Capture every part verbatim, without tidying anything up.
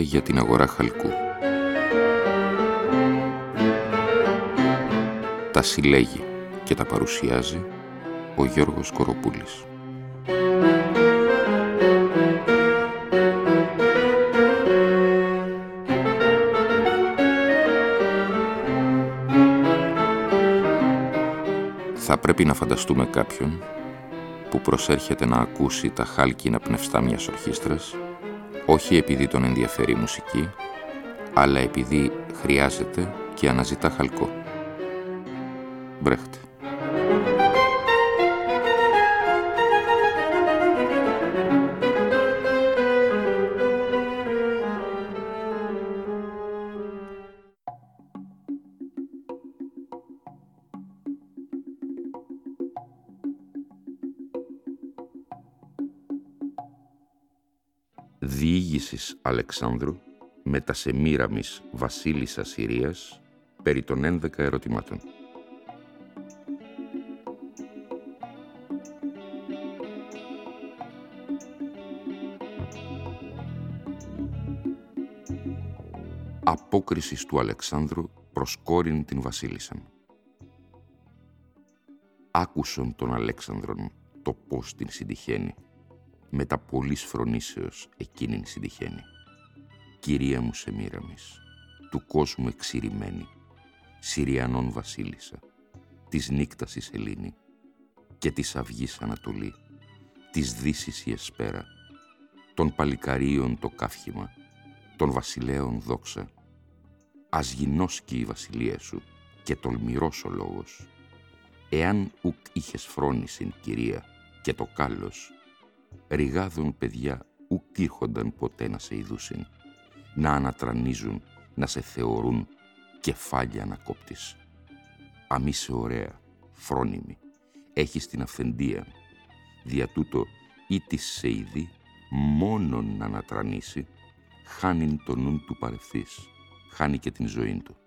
για την αγορά χαλκού. Τα συλλέγει και τα παρουσιάζει ο Γιώργος Κοροπούλης. Θα πρέπει να φανταστούμε κάποιον που προσέρχεται να ακούσει τα χάλκινα πνευστά μιας ορχήστρας, όχι επειδή τον ενδιαφέρει η μουσική, αλλά επειδή χρειάζεται και αναζητά χαλκό. Μπρέχτ. Διήγησης Αλεξάνδρου μετά Σεμίραμις βασίλισσας Συρίας περί των ένδεκα ερωτημάτων. Απόκρισης του Αλεξάνδρου προς κόρην την βασίλισσαν. Άκουσον τον Αλέξανδρον το πώς την συντυχαίνει, μετά πολλής φρονήσεως εκείνην συντυχαίνει. Κυρία μου Σεμίραμις, του κόσμου εξηρημένη, Συριανών βασίλισσα, της νύκτας η σελήνη και της αυγής Ανατολή, της δύσης η εσπέρα, των παλικαρίων το καύχημα, των βασιλέων δόξα, ας γινώσκει η βασιλεία σου και τολμηρός ο λόγος. Εάν ουκ είχες φρόνησιν, κυρία, και το κάλος, ρηγάδων παιδιά ουκ ήρχονταν ποτέ να σε ειδούσιν, να ανατρανίζουν, να σε θεωρούν κεφάλια να κόπτεις. Αμή σε ωραία, φρόνιμη, έχεις την αυθεντία, δια τούτο ή της σε ειδεί, μόνον να ανατρανίσει, χάνειν το νουν του παρευθείς, χάνει και την ζωή του.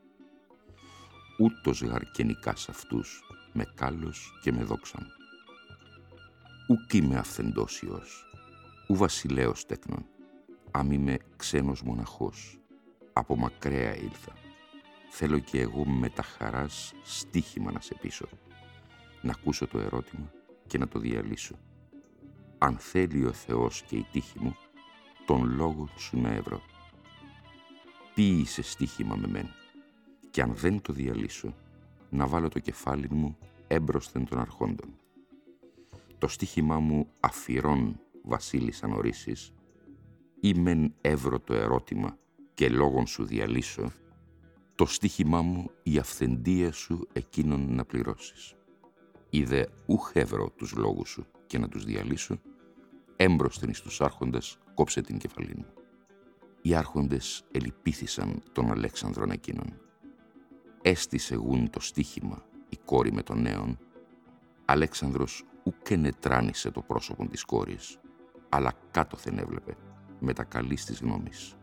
Ούτως γαρκενικά σ' αυτούς, με κάλος και με δόξαν. Ουκ είμαι αυθεντόσιος, ου βασιλέος τέκνον, αμ είμαι ξένος μοναχός, από μακραία ήλθα. Θέλω και εγώ με τα χαράς στίχημα να σε πείσω, να ακούσω το ερώτημα και να το διαλύσω. Αν θέλει ο Θεός και η τύχη μου, τον λόγο σου να ευρώ. Ποίησε στίχημα με μεν, και αν δεν το διαλύσω, να βάλω το κεφάλι μου έμπροσθεν των αρχόντων. Το στίχημά μου αφηρών βασίλισσαν ορίσεις, ή μεν εύρω το ερώτημα και λόγον σου διαλύσω, το στίχημά μου η αυθεντία σου εκείνον να πληρώσεις. Είδε ούχ εύρω τους λόγους σου και να τους διαλύσω, έμπροσθεν εις τους άρχοντες κόψε την κεφαλή μου. Οι άρχοντες ελυπήθησαν τον Αλέξανδρον εκείνον. Έστησε γουν το στίχημα η κόρη με τον νέον. Αλέξανδρος ουκ ενετράνησε το πρόσωπον της κόρης, αλλά κάτωθεν έβλεπε με τα καλής της γνώμης.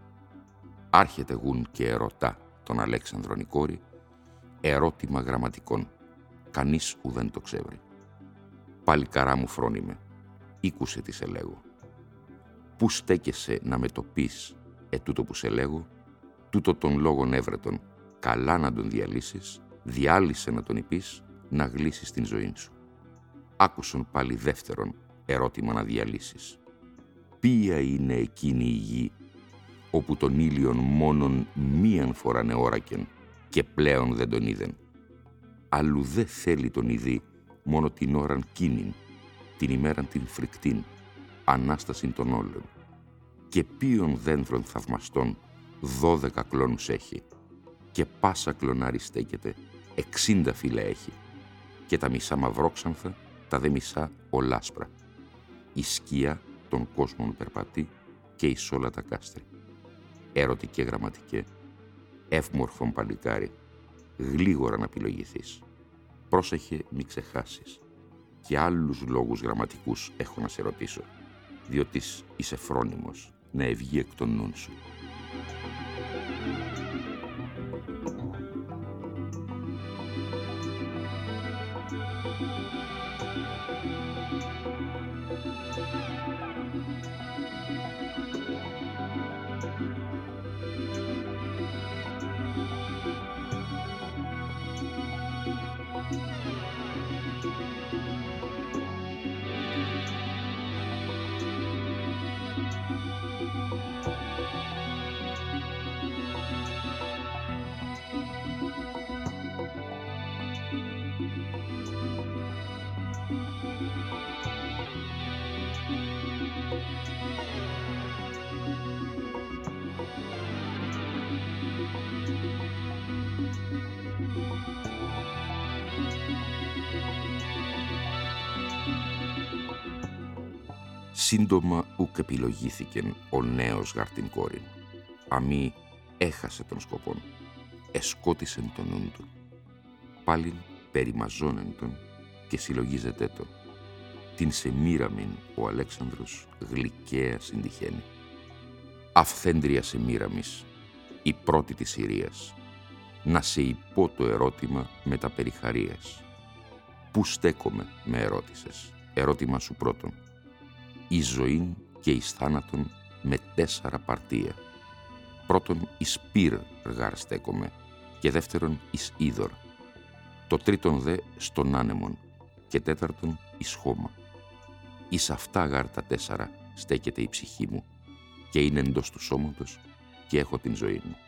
Άρχεται γουν και ερωτά τον Αλέξανδρον η κόρη, ερώτημα γραμματικών, κανείς ουδέν το ξέβρει. Παλικαρά μου φρόνιμε, ήκουσε τι σε λέγω. Πού στέκεσαι να με το πεις, ετούτο που σε λέγω, τούτο τον λόγον έβρετον, καλά να τον διαλύσεις, διάλυσε να τον υπείς, να γλύσεις την ζωή σου. Άκουσον πάλι δεύτερον ερώτημα να διαλύσεις. Ποια είναι εκείνη η γη, όπου τον ήλιον μόνον μίαν φοράν εώρακεν και πλέον δεν τον είδεν. Αλλού δε θέλει τον ειδεί μόνο την ώραν κίνην, την ημέραν την φρικτήν, ανάστασιν των όλων. Και ποιον δένθρων θαυμαστών δώδεκα κλόνους έχει, και πάσα κλονάρι στέκεται, εξήντα φύλλα έχει, και τα μισά μαυρόξανθα, τα δε μισά ολάσπρα. Η σκιά των κόσμων περπατεί και εις όλα τα κάστρη. Ερωτικέ γραμματικέ, ευμορφον παλικάρι, γλίγορα να επιλογηθείς. Πρόσεχε μη ξεχάσεις. Και άλλους λόγους γραμματικούς έχω να σε ρωτήσω, διότι είσαι φρόνιμος να ευγεί εκ των νουν σου. Σύντομα ουκ επιλογήθηκεν ο νέος γαρ την κόρην. Αμή έχασε τον σκοπόν, εσκότησεν τον νουν του. Πάλιν περιμαζώνεν τον και συλλογίζεται τον. Την σε μοίραμην ο Αλέξανδρος γλυκαία συντυχαίνει. Αυθέντρια σε μοίραμης, η πρώτη της Συρίας, να σε υπώ το ερώτημα με τα περιχαρίας. Πού στέκομαι, με ερώτησες, ερώτημα σου πρώτον. Εις ζωήν και εις θάνατον με τέσσερα παρτία. Πρώτον, εις πυρ γάρ στέκομαι και δεύτερον, εις είδωρ. Το τρίτον δε στον άνεμον και τέταρτον, εις χώμα. Εις αυτά γάρ τα τέσσερα στέκεται η ψυχή μου και είναι εντός του σώματος και έχω την ζωή μου.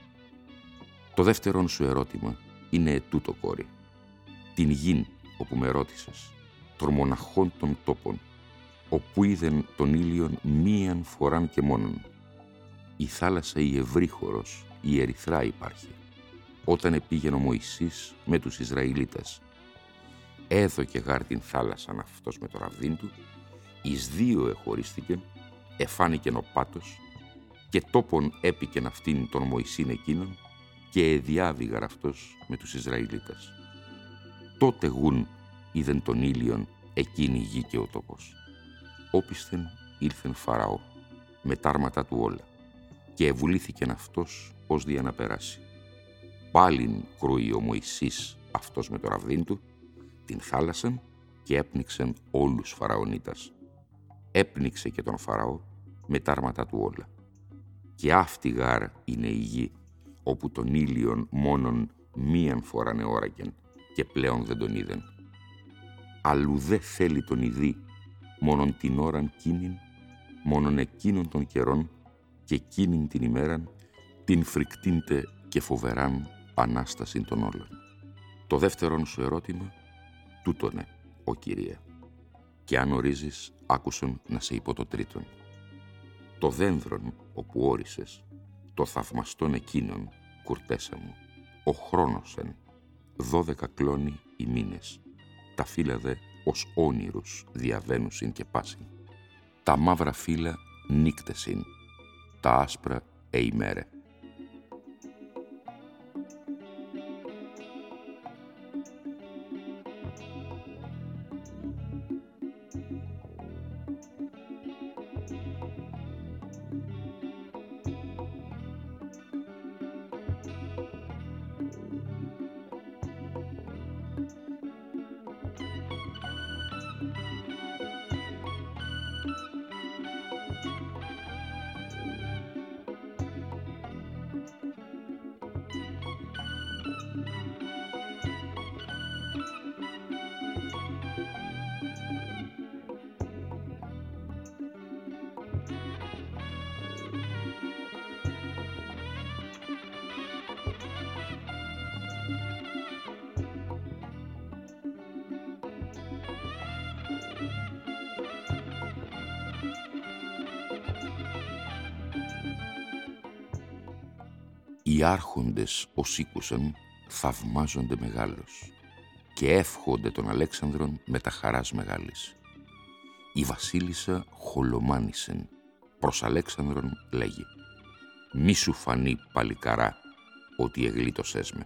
Το δεύτερον σου ερώτημα είναι ετούτο, κόρη. Την γην όπου με ρώτησες, των μοναχών των τόπων, όπου είδεν τον ήλιον μίαν φοράν και μόνον. Η θάλασσα η ευρύχωρος, η ερυθρά υπάρχει, όταν επήγαινε ο Μωυσής με τους Ισραηλίτας. Έδωκε γάρ την θάλασσαν αυτός με το ραβδίν του, εις δύο εχωρίστηκεν, εφάνηκεν ο πάτος και τόπον έπικεν αυτήν τον Μωυσήν εκείνον και εδιάβηγαρ αυτός με τους Ισραηλίτας. Τότε γουν είδεν τον ήλιον εκείνη η γη και ο τόπος. Όπισθεν ήλθεν Φαραώ, με τ' άρματα του όλα, και ευουλήθηκεν αυτός ως δια να περάσει. Πάλιν κρούει ο Μωυσής αυτός με το ραβδίν του, την θάλασσαν και έπνιξεν όλους Φαραωνίτας. Έπνιξε και τον Φαραώ με τ' άρματα του όλα. Και αυτή γάρ είναι η γη, όπου τον ήλιον μόνον μίαν φοράν εώρακεν και πλέον δεν τον είδεν. Αλλού δε θέλει τον ειδεί, μόνον την ώραν κείνην, μόνον εκείνων των καιρών και εκείνην την ημέραν, την φρικτήντε και φοβεράν Ανάσταση των όλων. Το δεύτερον σου ερώτημα, τούτονε, ο Κυρία. Και αν ορίζεις, άκουσον να σε υπό το τρίτον. Το δένδρον όπου όρισες, το θαυμαστόν εκείνον, κουρτέσα μου, ο χρόνος εν, δώδεκα κλόνοι οι μήνες, τα φύλλα δε ως όνειρους διαβαίνουσιν και πάσιν. Τα μαύρα φύλλα νύκτεσιν, τα άσπρα εημέρε. Οι άρχοντες ως ήκουσαν θαυμάζονται μεγάλος και εύχονται τον Αλέξανδρον με τα χαράς μεγάλης. Η βασίλισσα χολομάνησεν, προς Αλέξανδρον λέγει «Μη σου φανεί παλικαρά ότι εγλίτωσές με.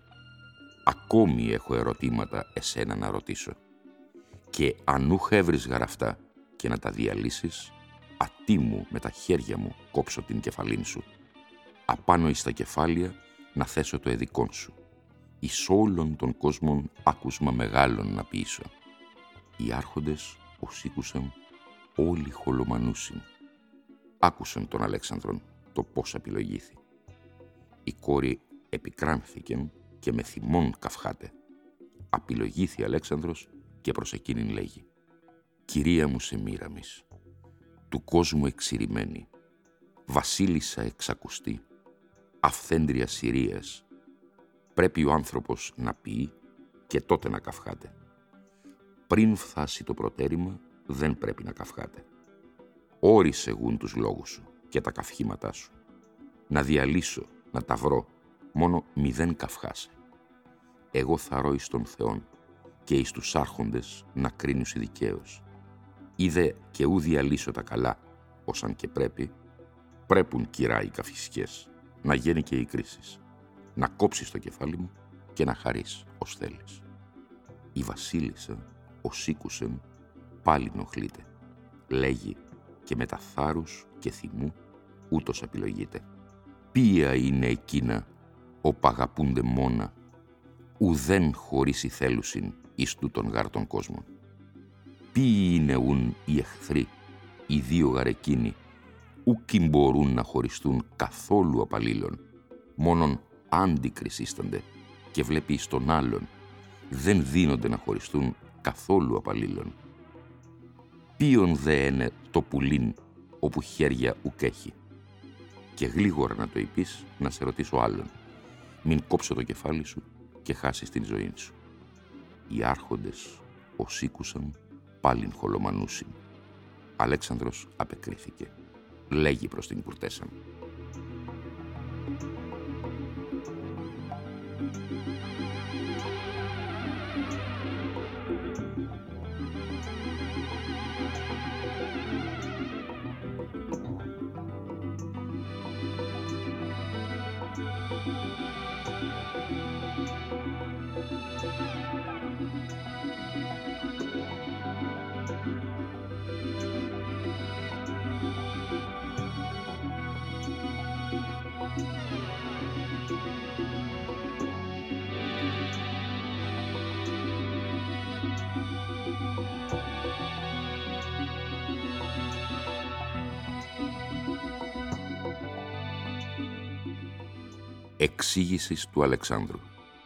Ακόμη έχω ερωτήματα εσένα να ρωτήσω και αν ούχ έβρεις γαραφτά και να τα διαλύσεις, ατίμου με τα χέρια μου κόψω την κεφαλήν σου. Απάνω εις τα κεφάλια να θέσω το εδικόν σου. Εις όλων των κόσμων άκουσμα μεγάλων να ποιήσω». Οι άρχοντες ως ήκουσαν όλοι χολομανούσιν. Άκουσαν τον Αλέξανδρον το πώς επιλογήθη. Η κόρη επικράνθηκεν και με θυμόν καυχάται. Απιλογήθη Αλέξανδρος και προς εκείνην λέγει «Κυρία μου σε μοίραμης, του κόσμου εξηρημένη, βασίλισσα εξακουστή, αυθέντρια Συρίας, πρέπει ο άνθρωπος να πει και τότε να καυχάται. Πριν φτάσει το προτέρημα, δεν πρέπει να καυχάται. Όρισε γουν τους λόγους σου και τα καυχήματά σου. Να διαλύσω, να τα βρω, μόνο μηδέν καυχάσαι. Εγώ θα ρω εις τον Θεόν και εις τους άρχοντες να κρίνουσι δικαίως. είδε και ου διαλύσω τα καλά, όσαν και πρέπει, πρέπουν κυρά οι καφισιές, να γίνει και οι κρίσεις, να κόψεις το κεφάλι μου και να χαρείς ως θέλεις. Η βασίλισσα, ως ήκουσεν, πάλι νοχλείται, λέγει και με τα θάρρους και θυμού ούτως επιλογείται. Ποια είναι εκείνα, όπ' αγαπούνται μόνα, ουδέν χωρίς η θέλουσιν εις τούτον γάρ των κόσμων. Ποιοι είναι ουν οι εχθροί, οι δύο γαρεκίνοι, ούκοι μπορούν να χωριστούν καθόλου απαλλήλων, μόνον άντικρις ίστανται και βλέπει εις τον άλλον, δεν δίνονται να χωριστούν καθόλου απαλλήλων. Ποιον δε είναι το πουλίν όπου χέρια ουκ έχει. Και γλίγορα να το είπεις, να σε ρωτήσω άλλον. Μην κόψω το κεφάλι σου και χάσεις την ζωή σου. Οι άρχοντες, ως ήκουσαν, πάλιν χολομανούσιν. Αλέξανδρος απεκρίθηκε. Λέγει προς την κουρτέσαν. Εξήγησης του Αλεξάνδρου.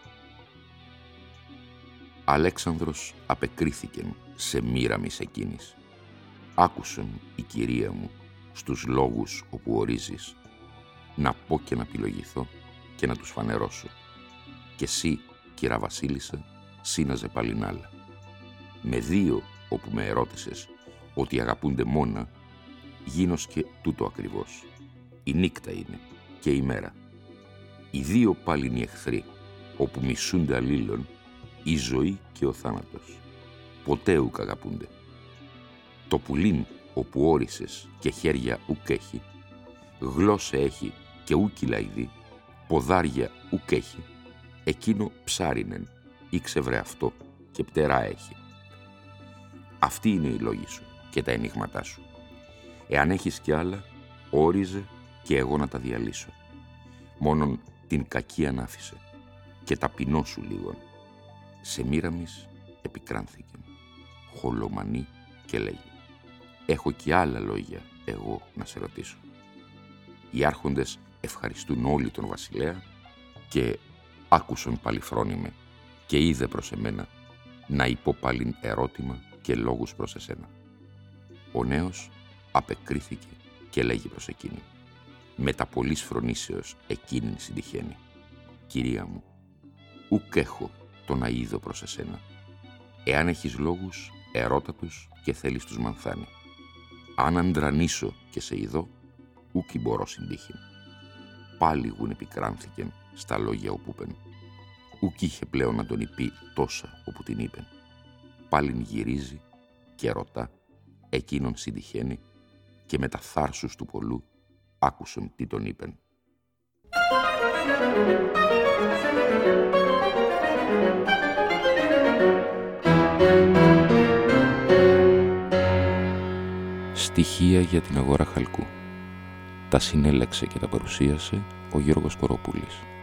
Αλέξανδρος απεκρίθηκεν σε μοίραμις εκείνης. Άκουσον, η κυρία μου, στους λόγους όπου ορίζεις, να πω και να επιλογηθώ και να τους φανερώσω. Και εσύ, κυρά βασίλισσα, σύναζε πάλιν άλλα. Με δύο, όπου με ερώτησες, ότι αγαπούνται μόνα, γίνος και τούτο ακριβώς. Η νύκτα είναι και η μέρα. Οι δύο πάλιν οι εχθροί, όπου μισούνται αλλήλων, η ζωή και ο θάνατος. Ποτέ ουκ αγαπούνται. Το πουλίν, όπου όρισες και χέρια ουκ έχει, γλώσσε έχει και ουκ κυλαϊδεί, ποδάρια ουκ έχει, εκείνο ψάρινεν, ήξευρε αυτό και πτερά έχει. Αυτή είναι η λόγη σου και τα ενίγματά σου. Εάν έχεις κι άλλα, όριζε και εγώ να τα διαλύσω. Μόνον την κακή ανάφησε και ταπεινώ σου λίγον. Σε μοίραμις επικράνθηκε, χολομανή και λέγει. Έχω κι άλλα λόγια εγώ να σε ρωτήσω. Οι άρχοντες ευχαριστούν όλοι τον βασιλέα και άκουσον πάλι φρόνιμε και είδε προς εμένα να είπω πάλιν ερώτημα και λόγους προς εσένα. Ο νέος απεκρίθηκε και λέγει προς εκείνη. Με τα πολλής φρονήσεως εκείνην συντυχαίνει. Κυρία μου, ουκ έχω το να είδω προς εσένα. Εάν έχεις λόγους, ερώτα τους και θέλεις τους μανθάνει. Αν αντρανίσω και σε ειδώ, ούκι μπορώ συντύχην. Πάλι γουν επικράνθηκεν στα λόγια οπούπεν. Ούκ είχε πλέον να τον υπεί τόσα όπου την είπεν. Πάλιν γυρίζει και ρωτά, εκείνον συντυχαίνει και με τα θάρσους του πολλού άκουσον τι τον είπεν. Στοιχεία για την αγορά χαλκού. Τα συνέλεξε και τα παρουσίασε ο Γιώργος Κοροπούλης.